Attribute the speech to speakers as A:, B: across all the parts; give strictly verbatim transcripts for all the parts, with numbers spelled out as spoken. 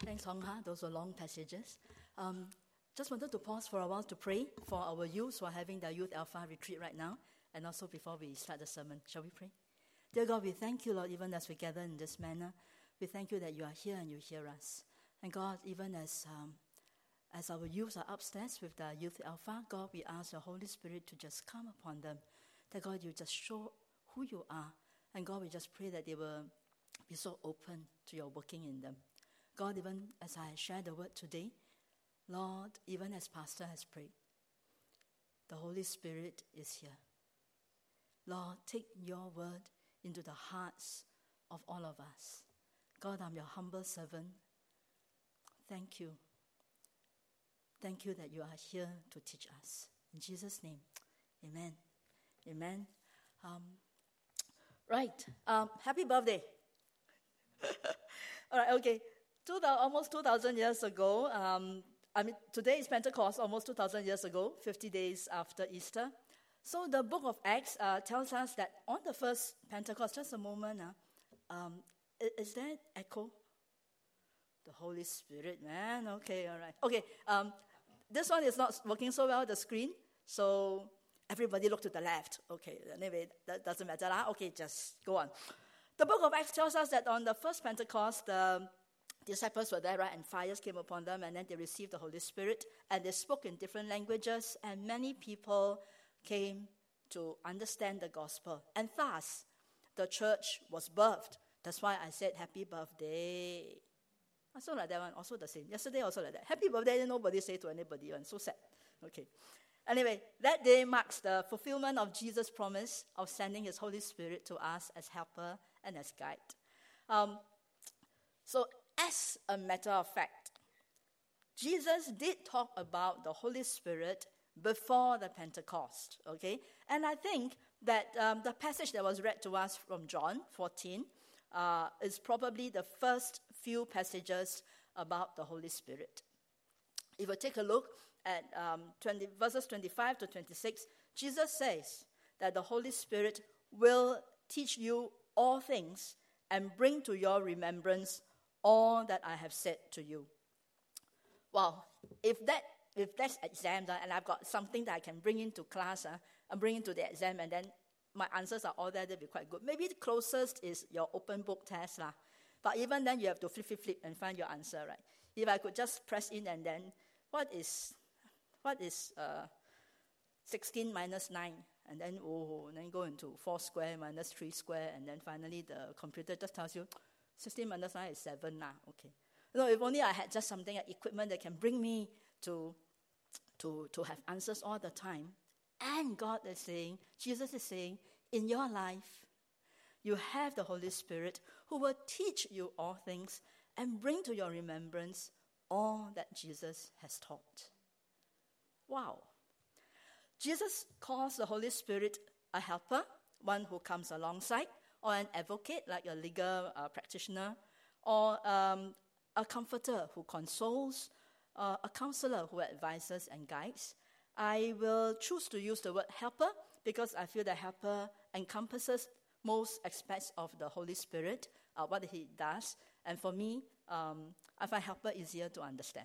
A: Thanks, Hong Ha. Those were long passages. Um, just wanted to pause for a while to pray for our youth who are having their Youth Alpha retreat right now, and also before we start the sermon. Shall we pray? Dear God, we thank you, Lord, even as we gather in this manner. We thank you that you are here and you hear us. And God, even as um, as our youths are upstairs with the Youth Alpha, God, we ask your Holy Spirit to just come upon them. That God, you just show who you are. And God, we just pray that they will be so open to your working in them. God, even as I share the word today, Lord, even as Pastor has prayed, the Holy Spirit is here. Lord, take your word into the hearts of all of us. God, I'm your humble servant. Thank you. Thank you that you are here to teach us. In Jesus' name, amen. Amen. Um, right. Um, happy birthday. All right, okay. Two, almost two thousand years ago, um, I mean, today is Pentecost, almost two thousand years ago, fifty days after Easter. So the book of Acts uh, tells us that on the first Pentecost, just a moment, uh, um, is, is there echo? The Holy Spirit, man. Okay, all right. Okay, um, this one is not working so well, the screen, so everybody look to the left. Okay, anyway, that doesn't matter. Huh? Okay, just go on. The book of Acts tells us that on the first Pentecost, the disciples were there, right, and fires came upon them, and then they received the Holy Spirit, and they spoke in different languages, and many people came to understand the gospel. And thus, the church was birthed. That's why I said happy birthday. Also like that one, also the same. Yesterday also like that. Happy birthday, then nobody say to anybody, and so sad. Okay. Anyway, that day marks the fulfillment of Jesus' promise of sending his Holy Spirit to us as helper and as guide. Um, so, as a matter of fact, Jesus did talk about the Holy Spirit before the Pentecost, okay? And I think that um, the passage that was read to us from John fourteen uh, is probably the first few passages about the Holy Spirit. If you take a look at um, twenty, verses twenty-five to twenty-six, Jesus says that the Holy Spirit will teach you all things and bring to your remembrance all that I have said to you. Wow, if that if that's exam, uh, and I've got something that I can bring into class, uh, and bring into the exam, and then my answers are all there, they'll be quite good. Maybe the closest is your open book test, lah. But even then, you have to flip, flip, flip, and find your answer, right? If I could just press in and then, what is, what is uh, sixteen minus nine? And then, oh, and then go into four square minus three square, and then finally the computer just tells you, sixteen minus nine is seven, nah, okay. No, if only I had just something, like equipment that can bring me to, to, to have answers all the time. And God is saying, Jesus is saying, in your life, you have the Holy Spirit who will teach you all things and bring to your remembrance all that Jesus has taught. Wow. Jesus calls the Holy Spirit a helper, one who comes alongside, or an advocate, like a legal uh, practitioner, or um, a comforter who consoles, uh, a counselor who advises and guides. I will choose to use the word helper because I feel that helper encompasses most aspects of the Holy Spirit, uh, what he does. And for me, um, I find helper easier to understand.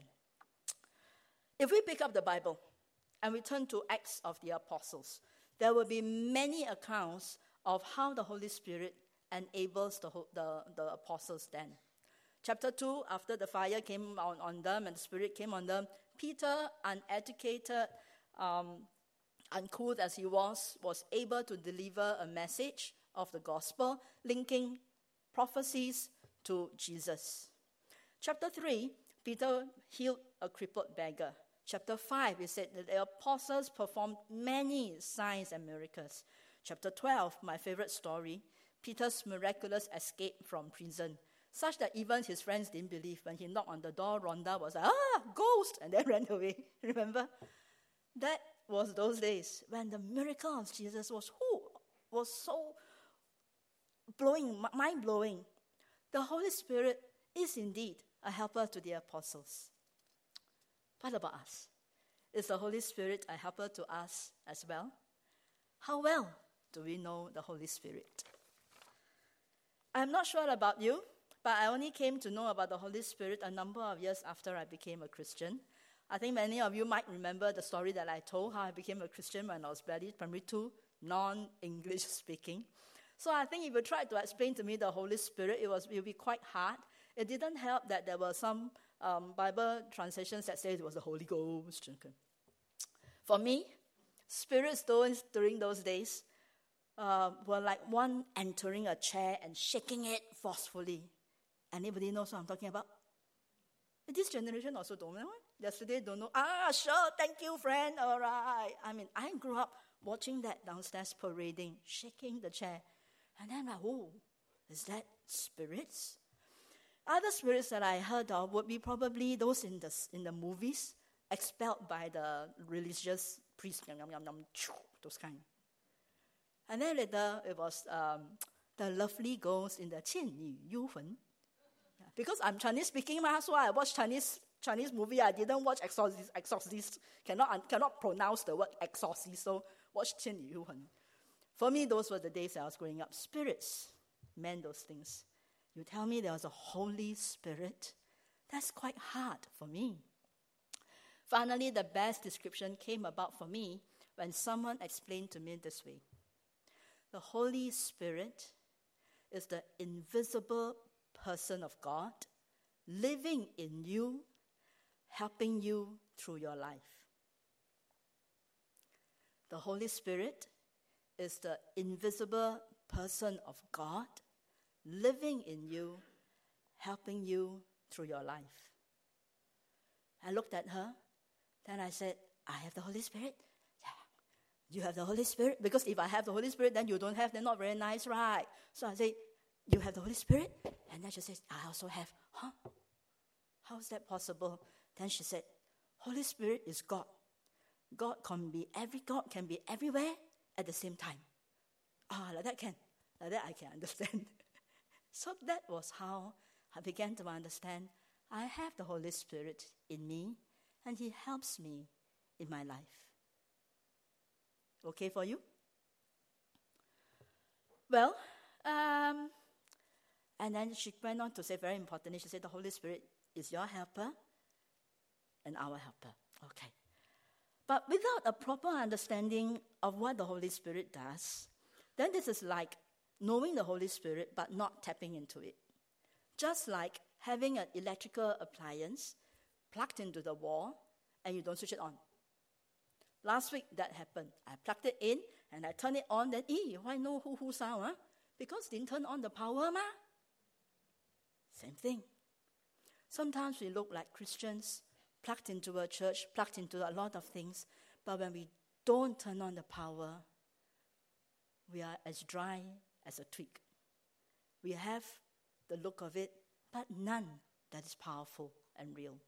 A: If we pick up the Bible and we turn to Acts of the Apostles, there will be many accounts of how the Holy Spirit enables the, the, the apostles then. Chapter two, after the fire came on, on them and the Spirit came on them, Peter, uneducated, um, uncouth as he was, was able to deliver a message of the gospel, linking prophecies to Jesus. Chapter three, Peter healed a crippled beggar. Chapter five, we said that the apostles performed many signs and miracles. Chapter twelve, my favorite story, Peter's miraculous escape from prison, such that even his friends didn't believe. When he knocked on the door, Rhonda was like, ah, ghost, and then ran away. Remember? That was those days when the miracle of Jesus was, who, was so blowing, mind-blowing. The Holy Spirit is indeed a helper to the apostles. What about us? Is the Holy Spirit a helper to us as well? How well do we know the Holy Spirit? I'm not sure about you, but I only came to know about the Holy Spirit a number of years after I became a Christian. I think many of you might remember the story that I told, how I became a Christian when I was barely primary two, non-English speaking. So I think if you tried to explain to me the Holy Spirit, it, was, it would be quite hard. It didn't help that there were some um, Bible translations that said it was the Holy Ghost. For me, spirits those, during those days uh, were like one entering a chair and shaking it forcefully. Anybody knows what I'm talking about? This generation also don't know. Yesterday don't know. Ah, sure, thank you, friend. All right. I mean, I grew up watching that downstairs parading, shaking the chair. And then I'm like, oh, is that spirits? Other spirits that I heard of would be probably those in the in the movies, expelled by the religious priests, those kind. And then later, it was um, the lovely ghost in the 倩女幽魂. Yeah, because I'm Chinese speaking, so I watch Chinese Chinese movie. I didn't watch Exorcist. Exorcist cannot cannot pronounce the word exorcist, so watch 倩女幽魂. For me, those were the days I was growing up. Spirits meant those things. You tell me there was a Holy Spirit, that's quite hard for me. Finally, the best description came about for me when someone explained to me this way. The Holy Spirit is the invisible person of God living in you, helping you through your life. The Holy Spirit is the invisible person of God living in you, helping you through your life. I looked at her, then I said, I have the Holy Spirit. Yeah. You have the Holy Spirit? Because if I have the Holy Spirit, then you don't have, then not very nice, right? So I said, you have the Holy Spirit? And then she says, I also have. Huh? How is that possible? Then she said, Holy Spirit is God. God can be every God can be everywhere at the same time. Ah, like that can. Like that I can understand. So that was how I began to understand I have the Holy Spirit in me, and He helps me in my life. Okay for you? Well, um, and then she went on to say very importantly, she said the Holy Spirit is your helper and our helper. Okay. But without a proper understanding of what the Holy Spirit does, then this is like knowing the Holy Spirit but not tapping into it. Just like having an electrical appliance plugged into the wall and you don't switch it on. Last week that happened. I plugged it in and I turned it on, then, ee, why no hoo-hoo sound? Huh? Because didn't turn on the power, ma. Same thing. Sometimes we look like Christians, plugged into a church, plugged into a lot of things, but when we don't turn on the power, we are as dry as a twig. We have the look of it, but none that is powerful and real.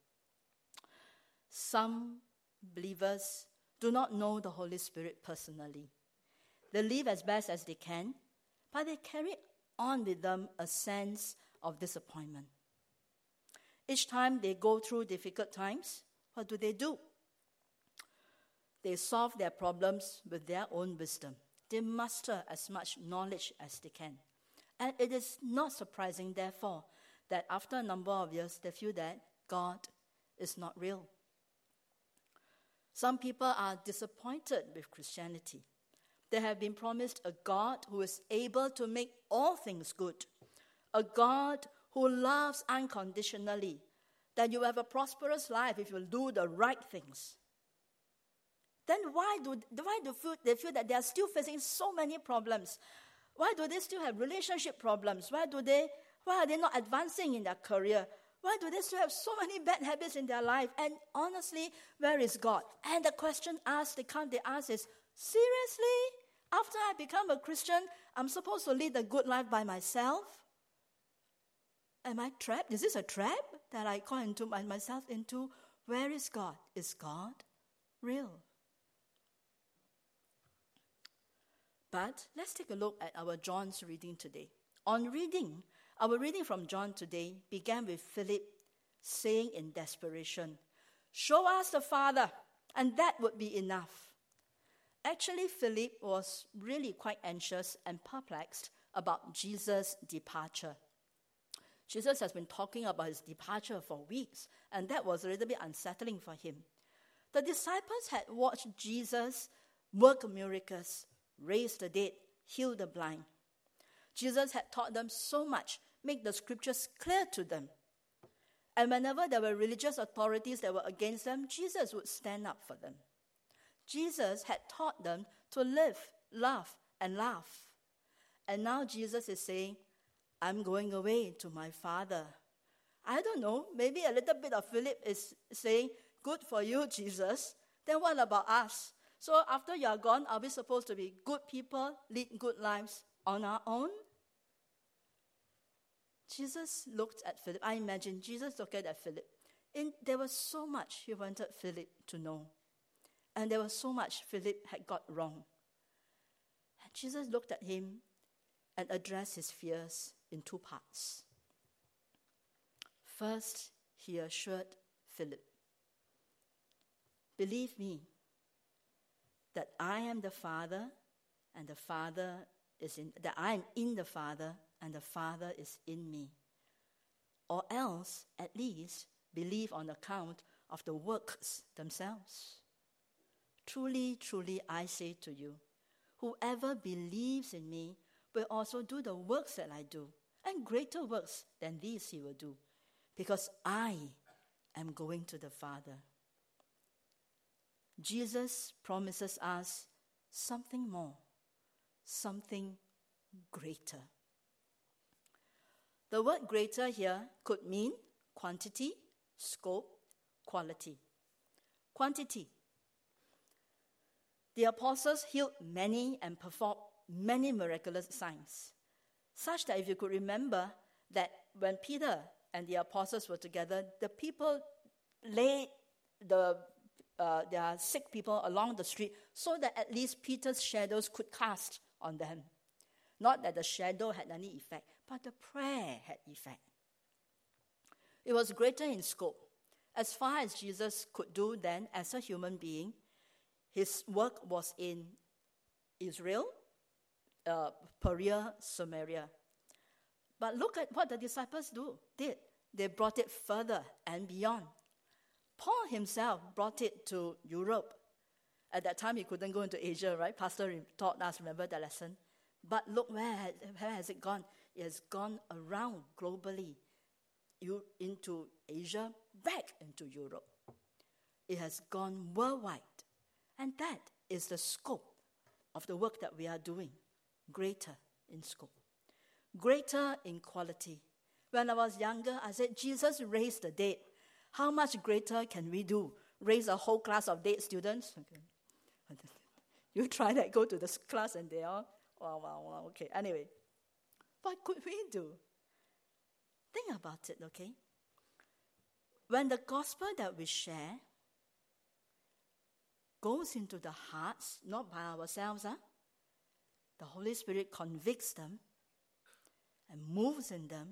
A: Some believers do not know the Holy Spirit personally. They live as best as they can, but they carry on with them a sense of disappointment. Each time they go through difficult times, what do they do? They solve their problems with their own wisdom. They muster as much knowledge as they can. And it is not surprising, therefore, that after a number of years, they feel that God is not real. Some people are disappointed with Christianity. They have been promised a God who is able to make all things good, a God who loves unconditionally, that you have a prosperous life if you do the right things. Then why do, why do they feel that they are still facing so many problems? Why do they still have relationship problems? Why do they? Why are they not advancing in their career? Why do they still have so many bad habits in their life? And honestly, where is God? And the question asked, the count they ask is, seriously? After I become a Christian, I'm supposed to lead a good life by myself? Am I trapped? Is this a trap that I call into my, myself into? Where is God? Is God real? But let's take a look at our John's reading today. On reading, our reading from John today began with Philip saying in desperation, "Show us the Father, and that would be enough." Actually, Philip was really quite anxious and perplexed about Jesus' departure. Jesus has been talking about his departure for weeks, and that was a little bit unsettling for him. The disciples had watched Jesus work miracles, raise the dead, heal the blind. Jesus had taught them so much, make the scriptures clear to them. And whenever there were religious authorities that were against them, Jesus would stand up for them. Jesus had taught them to live, love, and laugh. And now Jesus is saying, I'm going away to my Father. I don't know, maybe a little bit of Philip is saying, good for you, Jesus. Then what about us? So after you are gone, are we supposed to be good people, lead good lives on our own? Jesus looked at Philip. I imagine Jesus looked at Philip. And there was so much he wanted Philip to know. And there was so much Philip had got wrong. And Jesus looked at him and addressed his fears in two parts. First, he assured Philip, believe me that I am the Father, and the Father is in, that I am in the Father, and the Father is in me. Or else, at least, believe on account of the works themselves. Truly, truly, I say to you, whoever believes in me will also do the works that I do, and greater works than these he will do, because I am going to the Father. Jesus promises us something more, something greater. The word greater here could mean quantity, scope, quality. Quantity. The apostles healed many and performed many miraculous signs, such that if you could remember that when Peter and the apostles were together, the people laid the uh, their sick people along the street so that at least Peter's shadows could cast on them. Not that the shadow had any effect, but the prayer had effect. It was greater in scope. As far as Jesus could do then as a human being, his work was in Israel, uh, Perea, Samaria. But look at what the disciples do, did. They brought it further and beyond. Paul himself brought it to Europe. At that time, he couldn't go into Asia, right? Pastor taught us, remember that lesson? But look, where, where has it gone? It has gone around globally, you, into Asia, back into Europe. It has gone worldwide. And that is the scope of the work that we are doing, greater in scope, greater in quality. When I was younger, I said, Jesus raised the dead. How much greater can we do? Raise a whole class of dead students? Okay. You try that, go to this class and they are, wow, wow, wow, okay. Anyway, what could we do? Think about it, okay? When the gospel that we share goes into the hearts, not by ourselves, huh? The Holy Spirit convicts them and moves in them.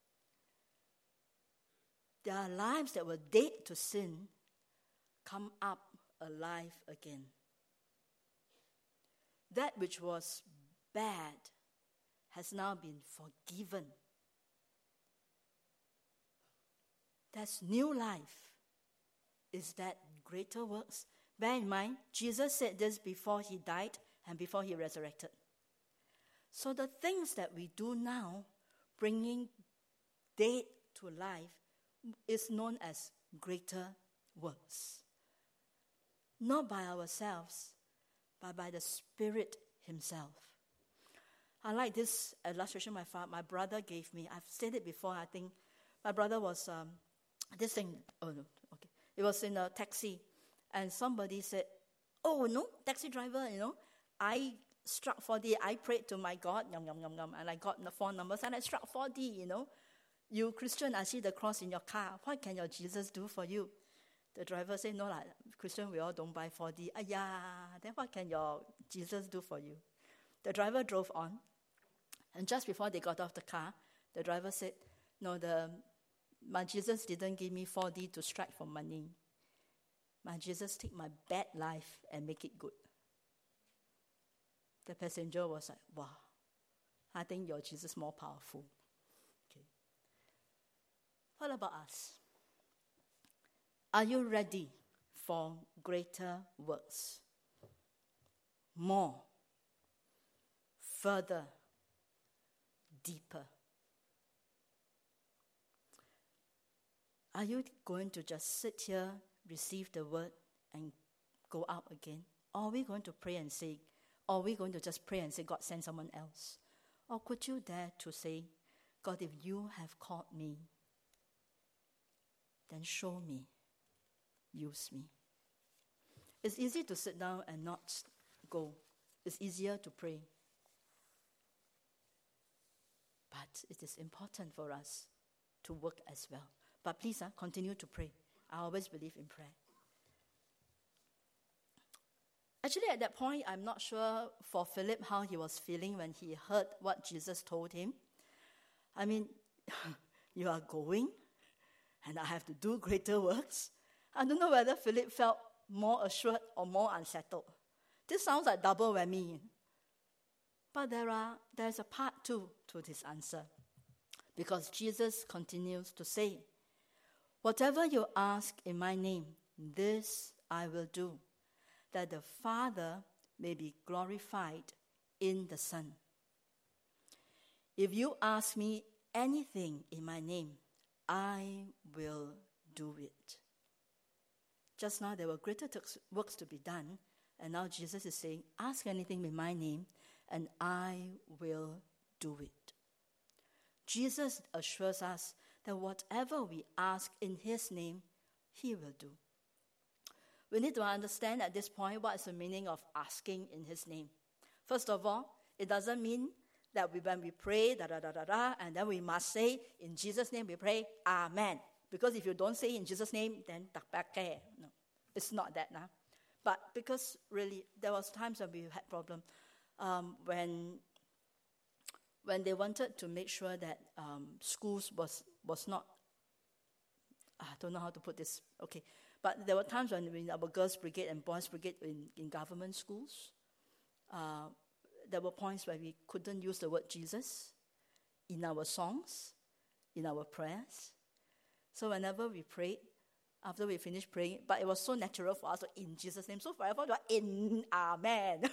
A: Their lives that were dead to sin come up alive again. That which was bad has now been forgiven. That's new life. Is that greater works? Bear in mind, Jesus said this before he died and before he resurrected. So the things that we do now, bringing dead to life, is known as greater works. Not by ourselves, but by the Spirit himself. I like this illustration my father, my brother gave me. I've said it before, I think. My brother was, um, this thing, oh no, okay. It was in a taxi, and somebody said, oh no, taxi driver, you know, I struck four D, I prayed to my God, yum, yum, yum, yum, and I got the four numbers, and I struck four D, you know. You Christian, I see the cross in your car. What can your Jesus do for you? The driver said, no, like, Christian, we all don't buy four D. Ah, yeah, then what can your Jesus do for you? The driver drove on, and just before they got off the car, the driver said, no, the my Jesus didn't give me four D to strike for money. My Jesus take my bad life and make it good. The passenger was like, wow, I think your Jesus is more powerful. Okay. What about us? Are you ready for greater works? More, further, deeper. Are you going to just sit here, receive the word, and go out again? Or are we going to pray and say, or are we going to just pray and say, God, send someone else? Or could you dare to say, God, if you have called me, then show me, use me. It's easy to sit down and not go. It's easier to pray. But it is important for us to work as well. But please, uh, continue to pray. I always believe in prayer. Actually, at that point, I'm not sure for Philip how he was feeling when he heard what Jesus told him. I mean, you are going, and I have to do greater works. I don't know whether Philip felt more assured or more unsettled. This sounds like double whammy. But there are there's a part two to this answer. Because Jesus continues to say, whatever you ask in my name, this I will do, that the Father may be glorified in the Son. If you ask me anything in my name, I will do it. Just now there were greater works to be done, and now Jesus is saying, ask anything in my name, and I will do it. Jesus assures us that whatever we ask in his name, he will do. We need to understand at this point what is the meaning of asking in his name. First of all, it doesn't mean that we, when we pray, da da da da da, and then we must say, in Jesus' name we pray, Amen. Because if you don't say in Jesus' name, then tak back care. No, it's not that now. But because really, there was times when we had problem um, when when they wanted to make sure that um, schools was was not. I don't know how to put this. Okay, but there were times when in our girls' brigade and boys' brigade in, in government schools, uh, there were points where we couldn't use the word Jesus in our songs, in our prayers. So whenever we prayed, after we finished praying, but it was so natural for us to in Jesus' name. So forever, in Amen.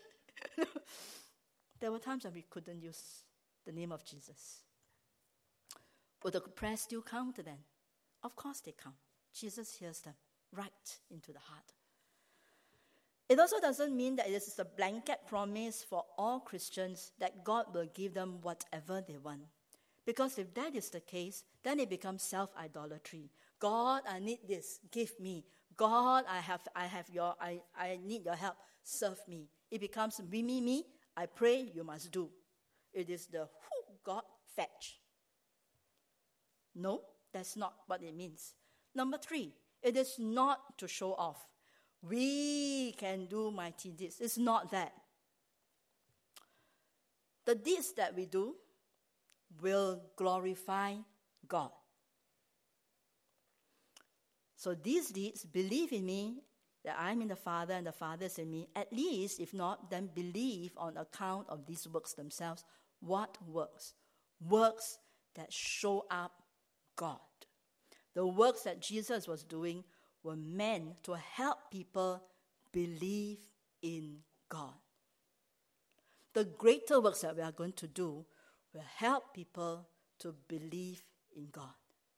A: There were times when we couldn't use the name of Jesus. Would the prayers still count then? Of course they count. Jesus hears them right into the heart. It also doesn't mean that it is a blanket promise for all Christians that God will give them whatever they want. Because if that is the case, then it becomes self-idolatry. God, I need this, give me. God, I have I have your I, I need your help, serve me. It becomes me, me, me, I pray, you must do. It is the who God fetch. No, that's not what it means. Number three, it is not to show off. We can do mighty deeds. It's not that. The deeds that we do will glorify God. So these deeds, believe in me, that I'm in the Father and the Father is in me. At least, if not, then believe on account of these works themselves. What works? Works that show up God. The works that Jesus was doing were meant to help people believe in God. The greater works that we are going to do will help people to believe in God.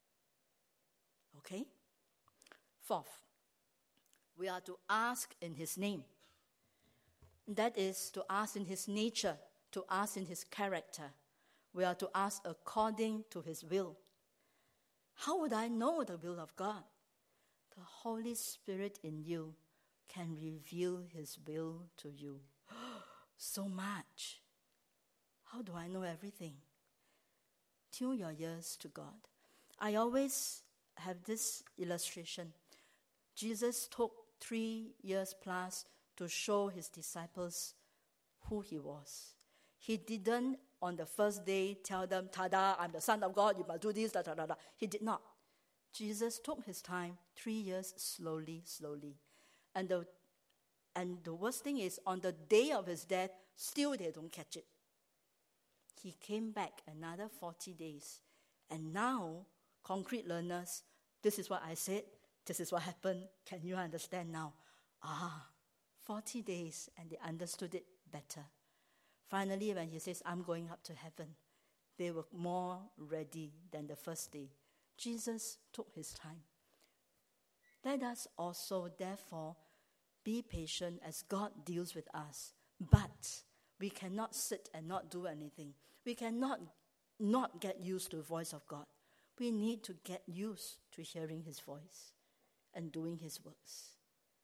A: Okay? Fourth, we are to ask in his name. That is to ask in his nature, to ask in his character. We are to ask according to his will. How would I know the will of God? The Holy Spirit in you can reveal his will to you. So much. How do I know everything? Tune your ears to God. I always have this illustration. Jesus took three years plus to show his disciples who he was. He didn't, on the first day, tell them, tada, I'm the Son of God, you must do this, da, da, da, da. He did not. Jesus took his time, three years, slowly, slowly. And the, and the worst thing is, on the day of his death, still they don't catch it. He came back another forty days. And now, concrete learners. This is what I said. This is what happened. Can you understand now? Ah, forty days, and they understood it better. Finally, when he says, I'm going up to heaven, they were more ready than the first day. Jesus took his time. Let us also, therefore, be patient as God deals with us. But we cannot sit and not do anything. We cannot not get used to the voice of God. We need to get used to hearing his voice and doing his works.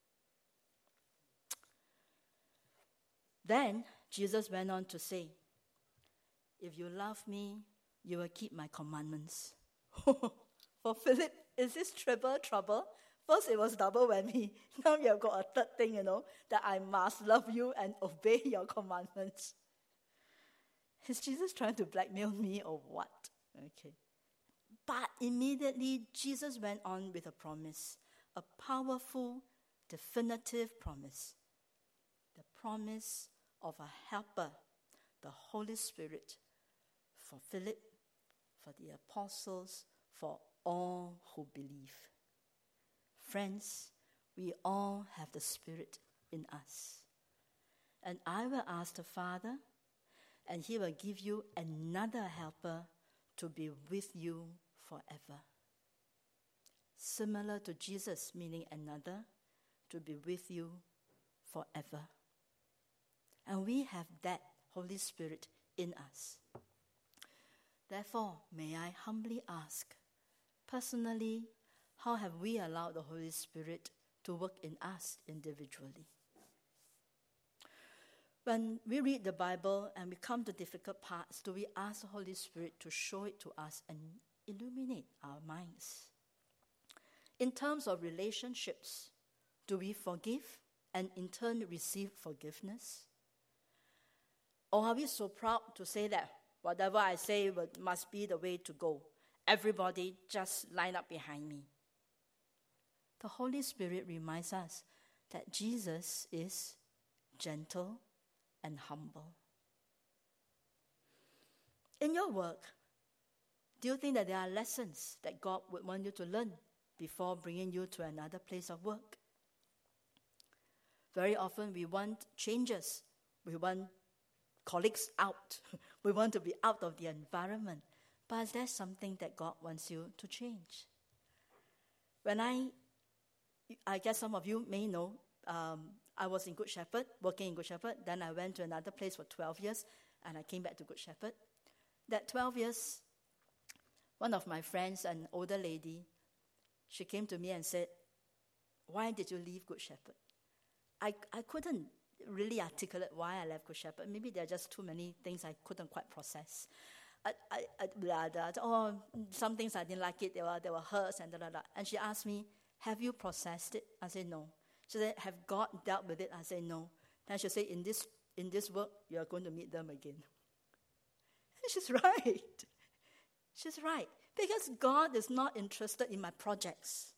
A: Then Jesus went on to say, if you love me, you will keep my commandments. For Philip, is this triple trouble? First it was double whammy. Now you have got a third thing, you know, that I must love you and obey your commandments. Is Jesus trying to blackmail me or what? Okay. But immediately Jesus went on with a promise, a powerful, definitive promise. The promise of a helper, the Holy Spirit, for Philip, for the apostles, for all who believe. Friends, we all have the Spirit in us. And I will ask the Father, and he will give you another helper to be with you forever. Similar to Jesus, meaning another, to be with you forever. And we have that Holy Spirit in us. Therefore, may I humbly ask, personally, how have we allowed the Holy Spirit to work in us individually? When we read the Bible and we come to difficult parts, do we ask the Holy Spirit to show it to us and illuminate our minds? In terms of relationships, do we forgive and in turn receive forgiveness? Or are we so proud to say that whatever I say must be the way to go? Everybody just line up behind me. The Holy Spirit reminds us that Jesus is gentle and humble. In your work, do you think that there are lessons that God would want you to learn before bringing you to another place of work? Very often we want changes. We want colleagues out. We want to be out of the environment. But is there something that God wants you to change? When I, I guess some of you may know, um, I was in Good Shepherd, working in Good Shepherd. Then I went to another place for twelve years, and I came back to Good Shepherd. That twelve years, one of my friends, an older lady, she came to me and said, why did you leave Good Shepherd? I, I couldn't really articulate why I left Good Shepherd. Maybe there are just too many things I couldn't quite process. I, I, I, blah, blah, oh, some things I didn't like it. There were, there were hurts and da, da, da. And she asked me, have you processed it? I said, no. She said, have God dealt with it? I said, no. Then she said, in this, in this work, you're going to meet them again. And she's right. She's right. Because God is not interested in my projects.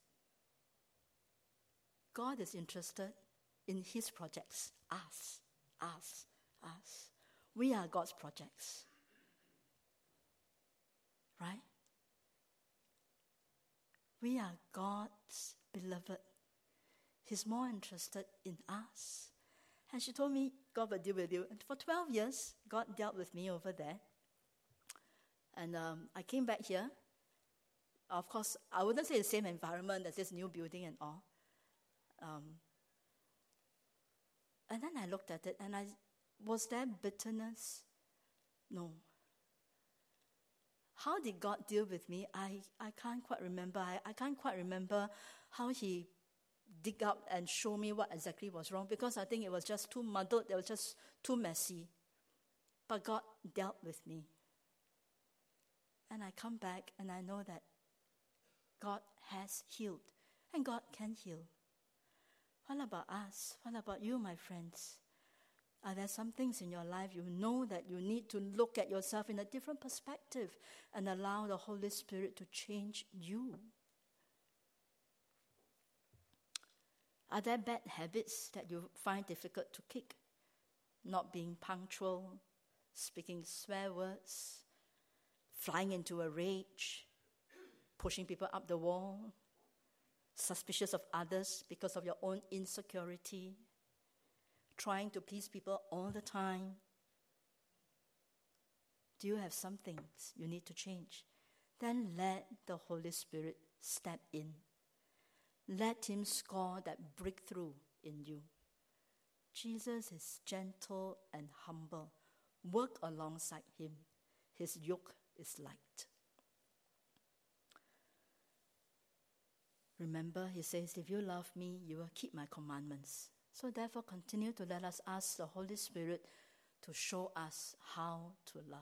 A: God is interested in his projects. Us, us, us. We are God's projects. Right? We are God's beloved. He's more interested in us. And she told me, God will deal with you. And for twelve years, God dealt with me over there. And um, I came back here. Of course, I wouldn't say the same environment as this new building and all. Um, and then I looked at it, and I was there bitterness? No. How did God deal with me? I, I can't quite remember. I, I can't quite remember how he dig up and show me what exactly was wrong, because I think it was just too muddled. It was just too messy. But God dealt with me. And I come back and I know that God has healed. And God can heal. What about us? What about you, my friends? Are there some things in your life you know that you need to look at yourself in a different perspective and allow the Holy Spirit to change you? Are there bad habits that you find difficult to kick? Not being punctual, speaking swear words, flying into a rage, pushing people up the wall, suspicious of others because of your own insecurity, trying to please people all the time? Do you have some things you need to change? Then let the Holy Spirit step in. Let him score that breakthrough in you. Jesus is gentle and humble. Work alongside him. His yoke is light. Remember, he says, if you love me, you will keep my commandments. So therefore, continue to let us ask the Holy Spirit to show us how to love.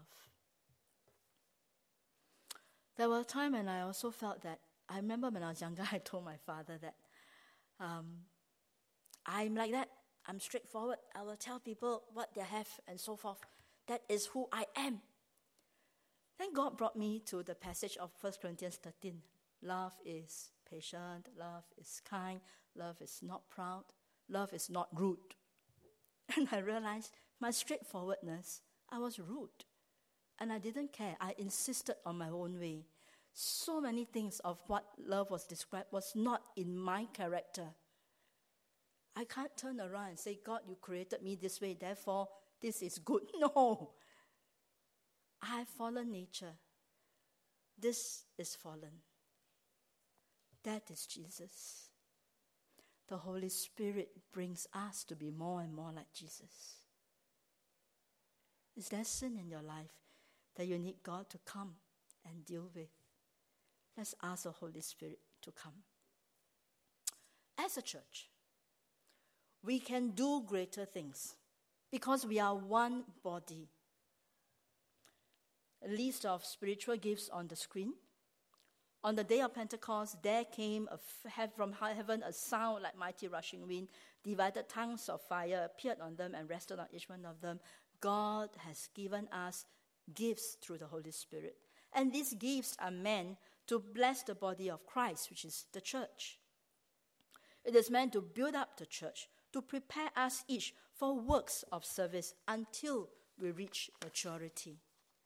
A: There were a time when I also felt that, I remember when I was younger, I told my father that um, I'm like that. I'm straightforward. I will tell people what they have and so forth. That is who I am. Then God brought me to the passage of First Corinthians thirteen. Love is patient. Love is kind. Love is not proud. Love is not rude. And I realized my straightforwardness, I was rude. And I didn't care. I insisted on my own way. So many things of what love was described was not in my character. I can't turn around and say, God, you created me this way, therefore this is good. No. I have fallen nature. This is fallen. That is Jesus. The Holy Spirit brings us to be more and more like Jesus. Is there sin in your life that you need God to come and deal with? Let's ask the Holy Spirit to come. As a church, we can do greater things because we are one body. A list of spiritual gifts on the screen. On the day of Pentecost, there came a f- from heaven a sound like mighty rushing wind. Divided tongues of fire appeared on them and rested on each one of them. God has given us gifts through the Holy Spirit. And these gifts are meant to bless the body of Christ, which is the church. It is meant to build up the church, to prepare us each for works of service until we reach maturity.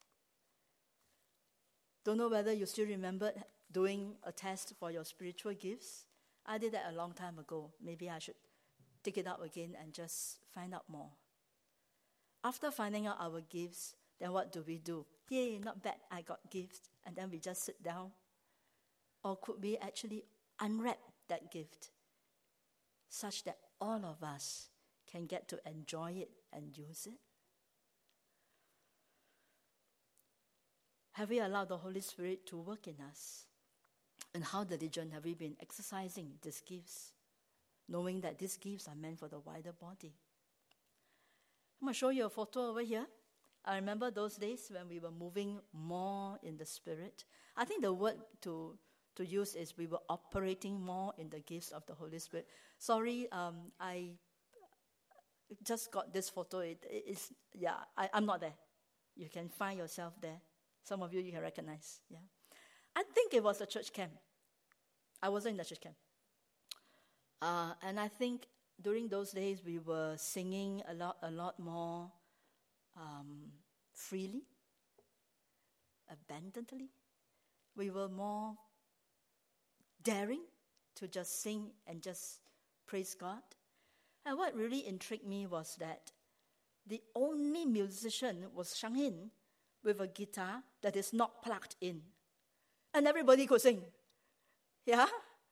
A: Don't know whether you still remember doing a test for your spiritual gifts. I did that a long time ago. Maybe I should take it out again and just find out more. After finding out our gifts, then what do we do? Yay, not bad, I got gifts. And then we just sit down. Or could we actually unwrap that gift such that all of us can get to enjoy it and use it? Have we allowed the Holy Spirit to work in us? And how diligent have we been exercising these gifts, knowing that these gifts are meant for the wider body? I'm going to show you a photo over here. I remember those days when we were moving more in the Spirit. I think the word to, to use is we were operating more in the gifts of the Holy Spirit. Sorry, um, I just got this photo. It, it is, yeah, I, I'm not there. You can find yourself there. Some of you, you can recognize. Yeah, I think it was a church camp. I wasn't in the church camp. Uh, and I think during those days, we were singing a lot, a lot more um, freely, abundantly. We were more daring to just sing and just praise God. And what really intrigued me was that the only musician was Shang Hin with a guitar that is not plugged in. And everybody could sing. Yeah?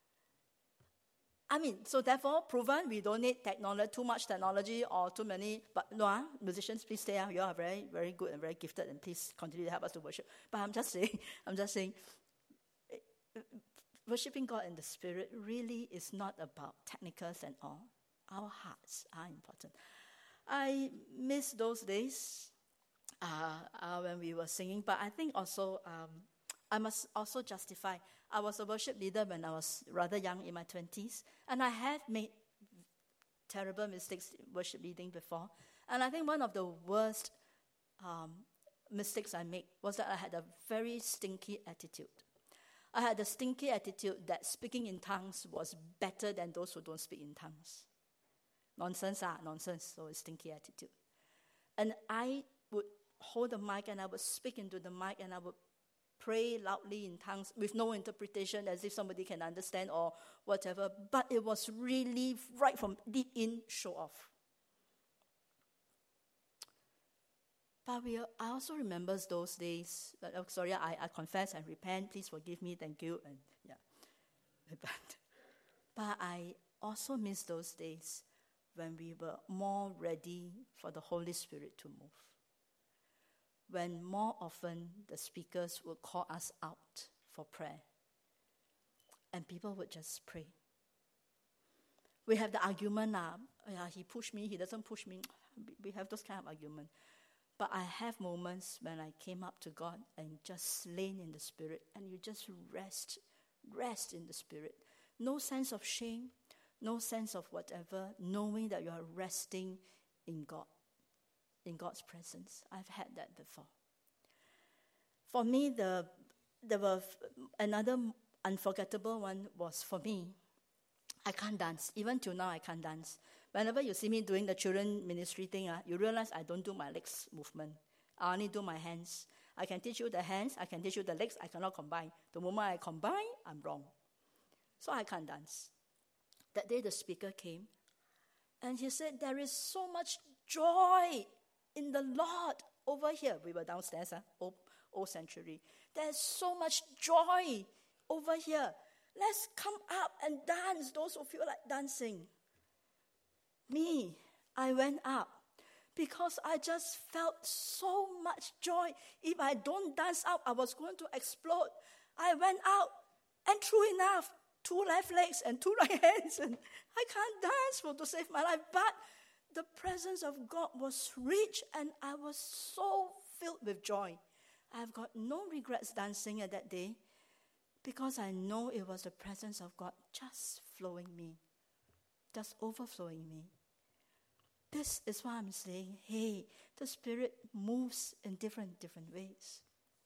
A: I mean, so therefore, proven we don't need technology, too much technology or too many, but no, uh, musicians, please stay out. You are very, very good and very gifted, and please continue to help us to worship. But I'm just saying, I'm just saying, worshiping God in the Spirit really is not about technicals and all. Our hearts are important. I miss those days uh, uh, when we were singing, but I think also um, I must also justify. I was a worship leader when I was rather young in my twenties, and I have made terrible mistakes in worship leading before. And I think one of the worst um, mistakes I made was that I had a very stinky attitude. I had a stinky attitude that speaking in tongues was better than those who don't speak in tongues. Nonsense, ah, nonsense, so a stinky attitude. And I would hold the mic and I would speak into the mic and I would pray loudly in tongues with no interpretation as if somebody can understand or whatever. But it was really right from deep in, show off. But we, I also remember those days. Uh, sorry, I, I confess and repent. Please forgive me. Thank you. And yeah, but, but I also miss those days when we were more ready for the Holy Spirit to move. When more often the speakers would call us out for prayer, and people would just pray. We have the argument now. Uh, yeah, he pushed me. He doesn't push me. We have those kind of argument. But I have moments when I came up to God and just slain in the Spirit, and you just rest, rest in the Spirit. No sense of shame, no sense of whatever, knowing that you are resting in God, in God's presence. I've had that before. For me, the there were another unforgettable one was for me. I can't dance. Even till now, I can't dance. Whenever you see me doing the children ministry thing, uh, you realize I don't do my legs movement. I only do my hands. I can teach you the hands. I can teach you the legs. I cannot combine. The moment I combine, I'm wrong. So I can't dance. That day the speaker came, and he said, there is so much joy in the Lord over here. We were downstairs, uh, old, old sanctuary. There's so much joy over here. Let's come up and dance, those who feel like dancing. Me, I went up because I just felt so much joy. If I don't dance up, I was going to explode. I went out, and true enough, two left legs and two right hands, and I can't dance for to save my life. But the presence of God was rich, and I was so filled with joy. I've got no regrets dancing at that day because I know it was the presence of God just flowing me, just overflowing me. This is why I'm saying, hey, the Spirit moves in different, different ways.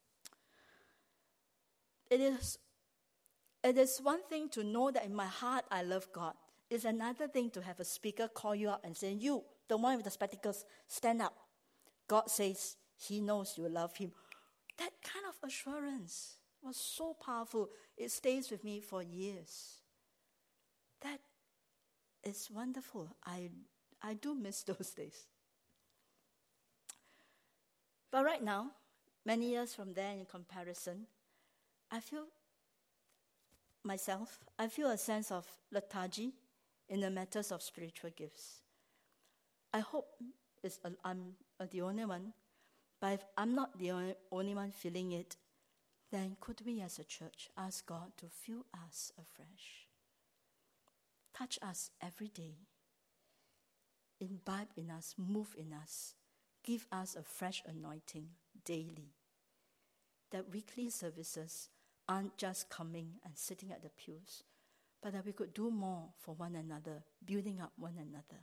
A: It is, it is one thing to know that in my heart I love God. It's another thing to have a speaker call you up and say, you, the one with the spectacles, stand up. God says he knows you love him. That kind of assurance was so powerful. It stays with me for years. That is wonderful. I I do miss those days. But right now, many years from there in comparison, I feel myself, I feel a sense of lethargy in the matters of spiritual gifts. I hope it's, I'm the only one, but if I'm not the only one feeling it, then could we as a church ask God to fill us afresh? Touch us every day. Imbibe in us, move in us, give us a fresh anointing daily. That weekly services aren't just coming and sitting at the pews, but that we could do more for one another, building up one another.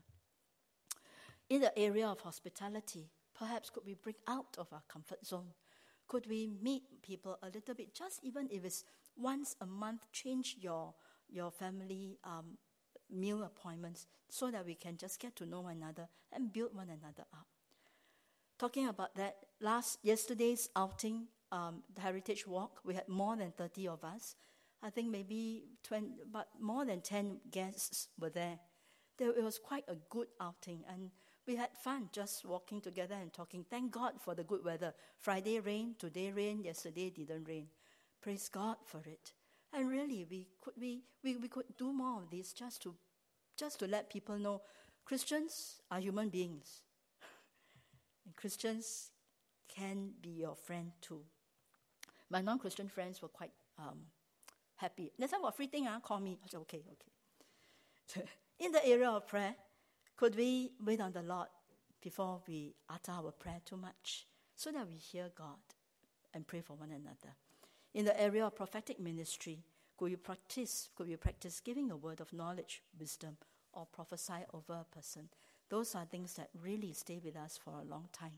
A: In the area of hospitality, perhaps could we break out of our comfort zone? Could we meet people a little bit, just even if it's once a month, change your, your family um, meal appointments so that we can just get to know one another and build one another up. Talking about that, last yesterday's outing, um, the Heritage Walk, we had more than thirty of us. I think maybe twenty, but more than ten guests were there. there. It was quite a good outing, and we had fun just walking together and talking. Thank God for the good weather. Friday rained, today rained, yesterday didn't rain. Praise God for it. And really, we could we, we, we could do more of this just to just to let people know Christians are human beings. And Christians can be your friend too. My non-Christian friends were quite um, happy. Next time, what free thing, uh, call me. I said, okay, okay. In the area of prayer, could we wait on the Lord before we utter our prayer too much so that we hear God and pray for one another? In the area of prophetic ministry, could you practice, could you practice giving a word of knowledge, wisdom, or prophesy over a person? Those are things that really stay with us for a long time.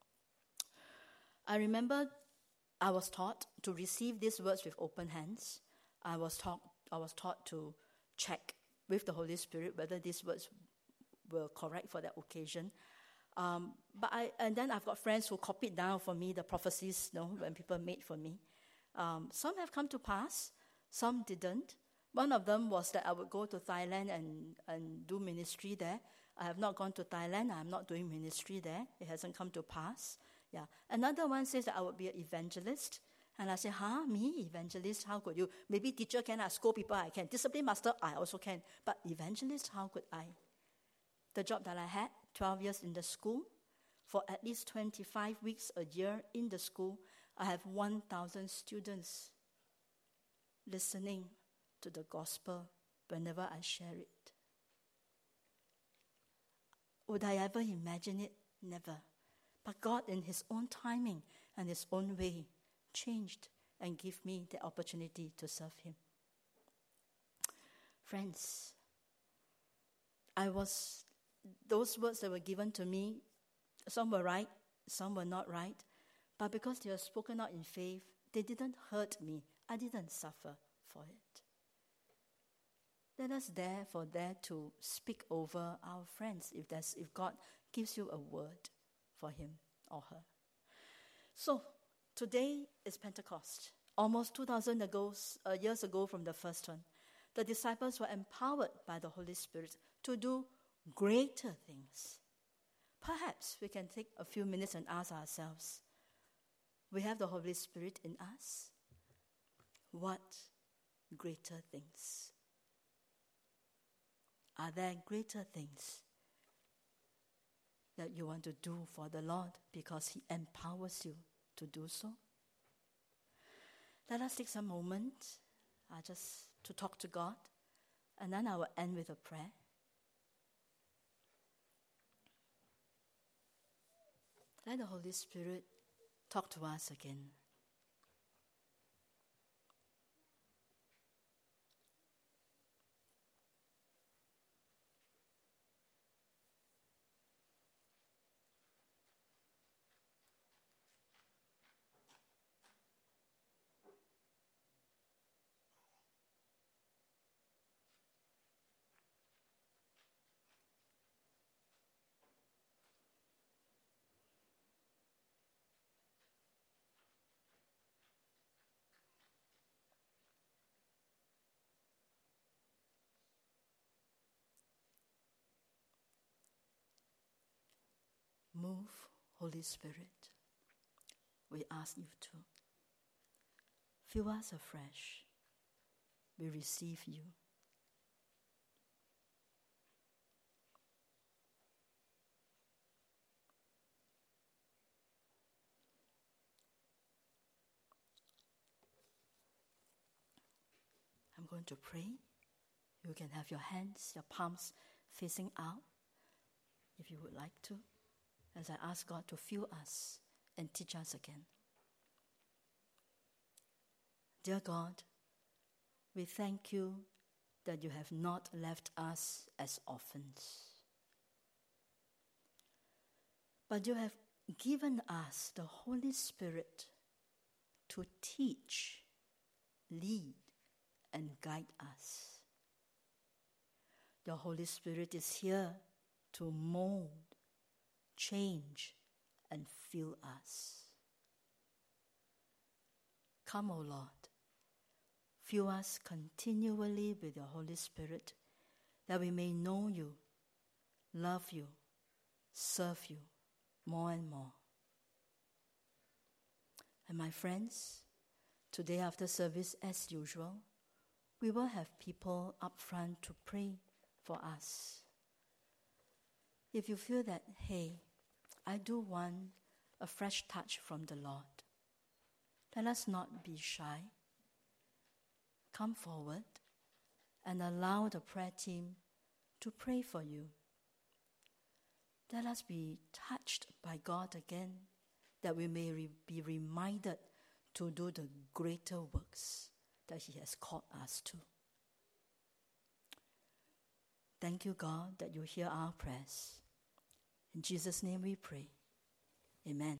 A: I remember I was taught to receive these words with open hands. I was taught, I was taught to check with the Holy Spirit whether these words were correct for that occasion. Um, but I, and then I've got friends who copied down for me the prophecies, you know, when people made for me. Um, some have come to pass, some didn't. One of them was that I would go to Thailand and, and do ministry there. I have not gone to Thailand. I am not doing ministry there. It hasn't come to pass. Yeah. Another one says that I would be an evangelist. And I say, huh, me, evangelist, how could you? Maybe teacher can, I scold people, I can. Discipline master, I also can. But evangelist, how could I? The job that I had, twelve years in the school, for at least twenty-five weeks a year in the school, I have one thousand students listening to the gospel whenever I share it. Would I ever imagine it? Never. But God, in His own timing and His own way, changed and gave me the opportunity to serve Him. Friends, I was, those words that were given to me, some were right, some were not right, but because they were spoken out in faith, they didn't hurt me. I didn't suffer for it. Let us therefore dare to speak over our friends if there's, if God gives you a word for him or her. So, today is Pentecost. Almost two thousand ago, uh, years ago from the first one, the disciples were empowered by the Holy Spirit to do greater things. Perhaps we can take a few minutes and ask ourselves, we have the Holy Spirit in us. What greater things? Are there greater things that you want to do for the Lord because He empowers you to do so? Let us take some moment uh, just to talk to God, and then I will end with a prayer. Let the Holy Spirit talk to us again. Move, Holy Spirit. We ask you to. Fill us afresh. We receive you. I'm going to pray. You can have your hands, your palms facing out, if you would like to, as I ask God to fill us and teach us again. Dear God, we thank you that you have not left us as orphans, but you have given us the Holy Spirit to teach, lead, and guide us. The Holy Spirit is here to mold, change, and fill us. Come, O Lord, fill us continually with the Holy Spirit, that we may know you, love you, serve you more and more. And my friends, today after service, as usual, we will have people up front to pray for us. If you feel that, hey, I do want a fresh touch from the Lord, let us not be shy. Come forward and allow the prayer team to pray for you. Let us be touched by God again, that we may re- be reminded to do the greater works that He has called us to. Thank you, God, that you hear our prayers. In Jesus' name we pray. Amen.